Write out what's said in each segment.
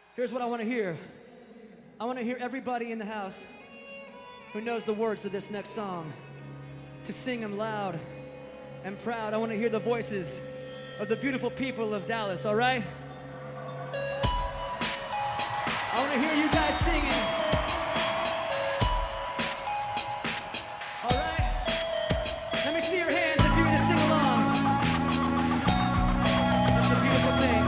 Here's what I want to hear. I want to hear everybody in the house who knows the words to this next song to sing them loud and proud. I want to hear the voices of the beautiful people of Dallas, all right? I want to hear you guys singing. All right? Let me see your hands if you're going to sing along. It's a beautiful thing.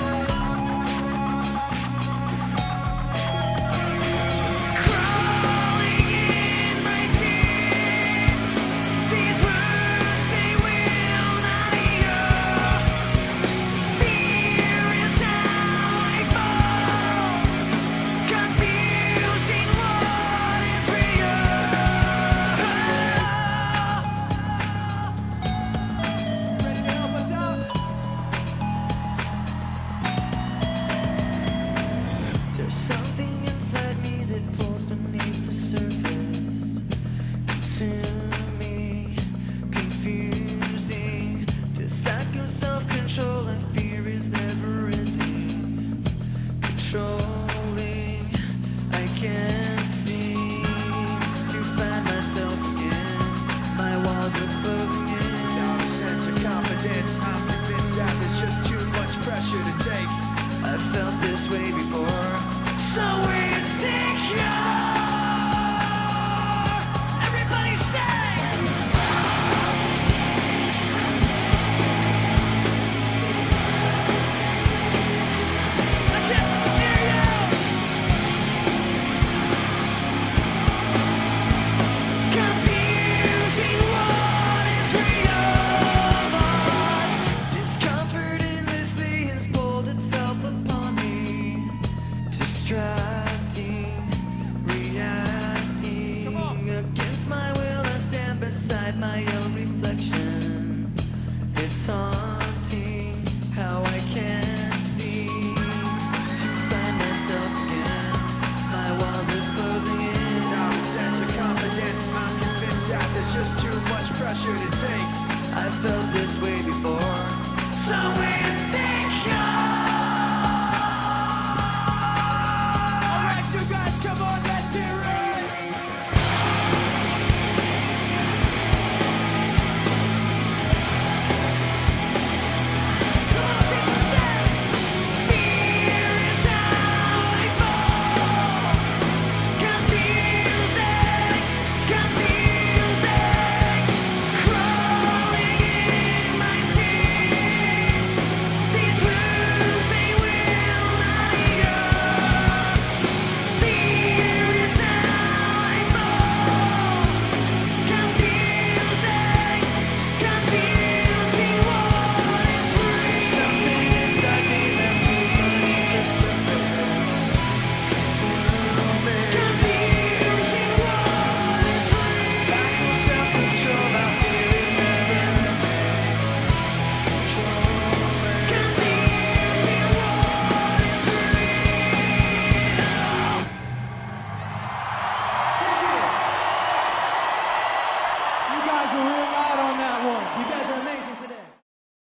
Something inside me that pulls beneath the surface. Consuming, confusing. This lack of self-control I fear is never ending. Controlling, I can't seem to find myself again. My walls are closing in. Without a sense of confidence, I'm convinced that there's just too much pressure to take. I've felt this way before. So insecure. Everybody say. I can't hear you. Confusing what is real. Discomfort endlessly has pulled itself upon me. Distracting, reacting. Against my will, I stand beside my own